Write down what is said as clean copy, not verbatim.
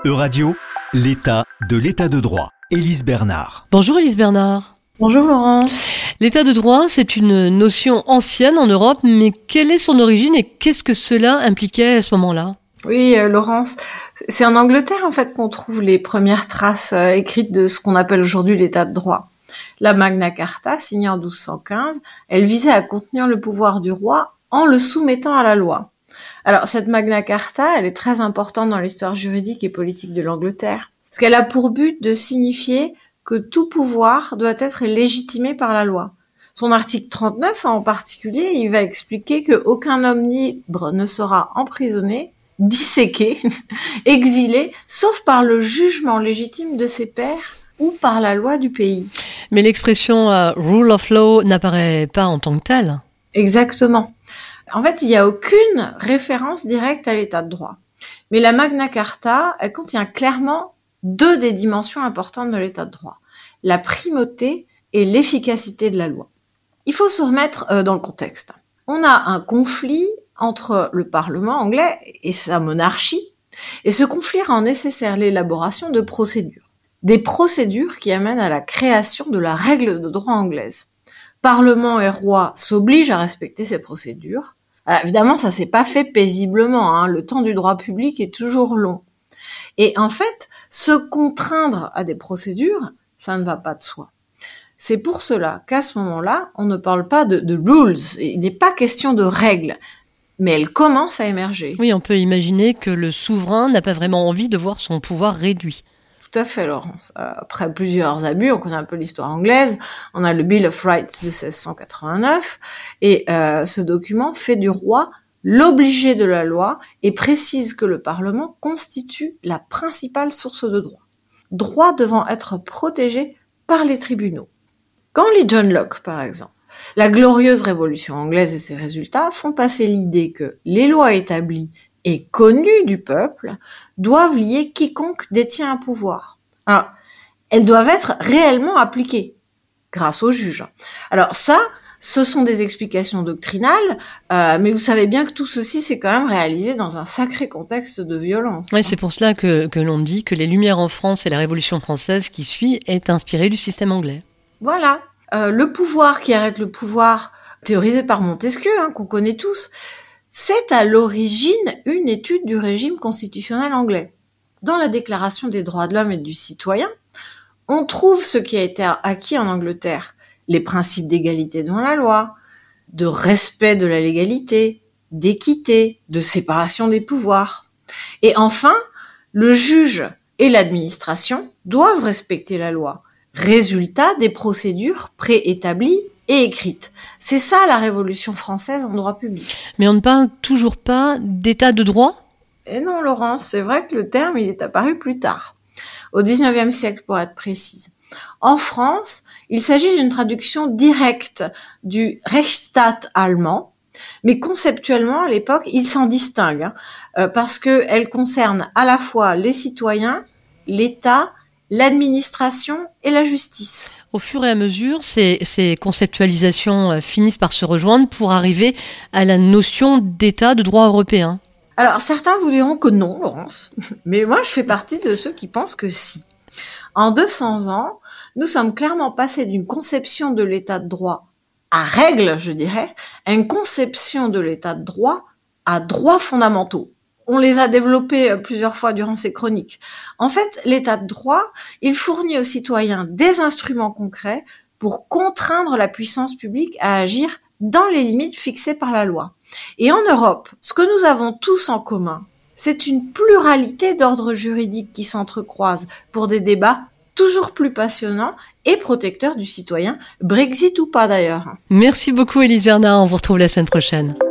Euradio, l'état de droit. Élise Bernard. Bonjour Élise Bernard. Bonjour Laurence. L'état de droit, c'est une notion ancienne en Europe, mais quelle est son origine et qu'est-ce que cela impliquait à ce moment-là ? Oui, Laurence, c'est en Angleterre en fait qu'on trouve les premières traces écrites de ce qu'on appelle aujourd'hui l'état de droit. La Magna Carta, signée en 1215, elle visait à contenir le pouvoir du roi en le soumettant à la loi. Alors cette Magna Carta, elle est très importante dans l'histoire juridique et politique de l'Angleterre, parce qu'elle a pour but de signifier que tout pouvoir doit être légitimé par la loi. Son article 39 en particulier, il va expliquer qu'aucun homme libre ne sera emprisonné, disséqué, exilé, sauf par le jugement légitime de ses pairs ou par la loi du pays. Mais l'expression rule of law n'apparaît pas en tant que telle. Exactement. En fait, il n'y a aucune référence directe à l'état de droit. Mais la Magna Carta, elle contient clairement deux des dimensions importantes de l'état de droit. La primauté et l'efficacité de la loi. Il faut se remettre dans le contexte. On a un conflit entre le Parlement anglais et sa monarchie, et ce conflit rend nécessaire l'élaboration de procédures. Des procédures qui amènent à la création de la règle de droit anglaise. Parlement et roi s'obligent à respecter ces procédures. Alors évidemment, ça s'est pas fait paisiblement, le temps du droit public est toujours long. Et en fait, se contraindre à des procédures, ça ne va pas de soi. C'est pour cela qu'à ce moment-là, on ne parle pas de rules, il n'est pas question de règles, mais elles commencent à émerger. Oui, on peut imaginer que le souverain n'a pas vraiment envie de voir son pouvoir réduit. Tout à fait, Laurence. Après plusieurs abus, on connaît un peu l'histoire anglaise, on a le Bill of Rights de 1689, et ce document fait du roi l'obligé de la loi et précise que le Parlement constitue la principale source de droit. Droit devant être protégé par les tribunaux. Quand lit John Locke, par exemple, la glorieuse révolution anglaise et ses résultats font passer l'idée que les lois établies et connues du peuple doivent lier quiconque détient un pouvoir. Alors, elles doivent être réellement appliquées grâce aux juges. Alors ça, ce sont des explications doctrinales, mais vous savez bien que tout ceci s'est quand même réalisé dans un sacré contexte de violence. Oui, c'est pour cela que l'on dit que les Lumières en France et la Révolution française qui suit est inspirée du système anglais. Voilà. Le pouvoir qui arrête le pouvoir, théorisé par Montesquieu, qu'on connaît tous, c'est à l'origine une étude du régime constitutionnel anglais. Dans la Déclaration des droits de l'homme et du citoyen, on trouve ce qui a été acquis en Angleterre. Les principes d'égalité devant la loi, de respect de la légalité, d'équité, de séparation des pouvoirs. Et enfin, le juge et l'administration doivent respecter la loi. Résultat des procédures préétablies et écrites. C'est ça la Révolution française en droit public. Mais on ne parle toujours pas d'état de droit ? Et non, Laurence, c'est vrai que le terme il est apparu plus tard, au XIXe siècle pour être précise. En France, il s'agit d'une traduction directe du Rechtsstaat allemand, mais conceptuellement, à l'époque, il s'en distingue, parce qu'elle concerne à la fois les citoyens, l'État, l'administration et la justice. Au fur et à mesure, ces conceptualisations finissent par se rejoindre pour arriver à la notion d'état de droit européen. Alors, certains vous diront que non, Laurence, mais moi, je fais partie de ceux qui pensent que si. En 200 ans, nous sommes clairement passés d'une conception de l'état de droit à règle, je dirais, à une conception de l'état de droit à droits fondamentaux. On les a développés plusieurs fois durant ces chroniques. En fait, l'état de droit, il fournit aux citoyens des instruments concrets pour contraindre la puissance publique à agir dans les limites fixées par la loi. Et en Europe, ce que nous avons tous en commun, c'est une pluralité d'ordres juridiques qui s'entrecroisent pour des débats toujours plus passionnants et protecteurs du citoyen, Brexit ou pas d'ailleurs. Merci beaucoup Élise Bernard, on vous retrouve la semaine prochaine.